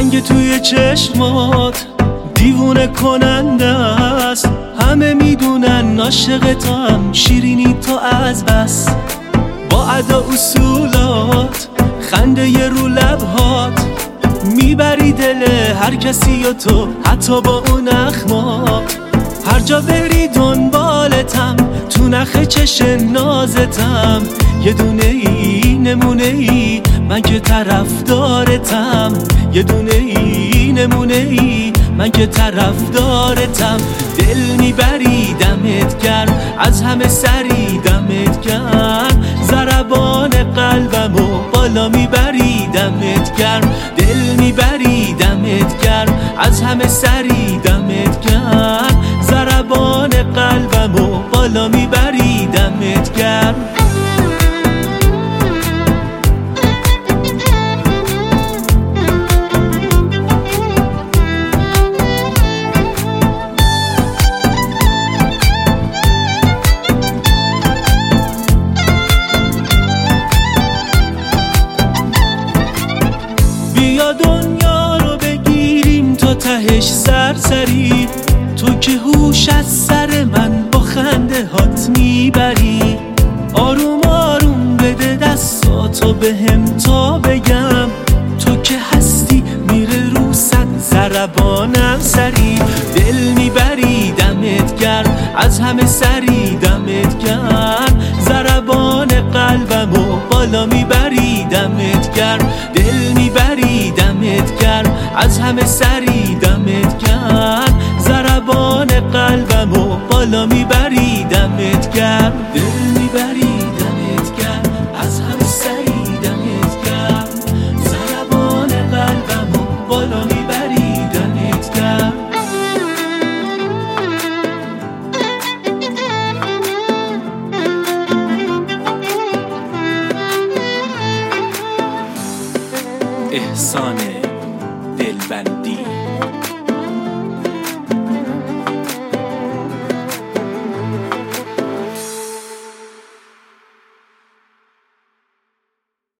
رنگ توی چشمات دیوونه کننده است. همه میدونن عاشقتم، شیرینی تو از بس. با ادا اصولات، خنده ی رو لبهات، میبری دل هر کسی و تو حتی با اون اخمات. هر جا بری دنبالتم، تو نخ چش نازتم. یه دونه ای نمونه ای من که طرفدارتم. یه دونه ای نمونه ای من که طرفدارتم. دل میبری دمت گرم، از همه سری دمت گرم. ضربان قلبمو بالا میبری دمت گرم. دل میبری دمت گرم، از همه سری دمت گرم. ضربان قلبمو بالا میبری دمت گرم. بیا دنیا رو بگیریم تا تهش سرسری. تو که هوش از سر من با خنده هات میبری. آروم آروم بده دستاتو بهم تا بگم. تو که هستی میره رو صد ضربانم سری. دل میبری دمت گرم، از همه سری دمت گرم. ضربان قلبمو بالا میبری دمت گرم. دل میبری دمت گرم، از همه سری دمت گرم. ضربان قلبمو بالا میبری دمت گرم. دل میبری دمت گرم، از همه سری دمت گرم. ضربان قلبمو بالا میبری دمت گرم. احسان دلبندی.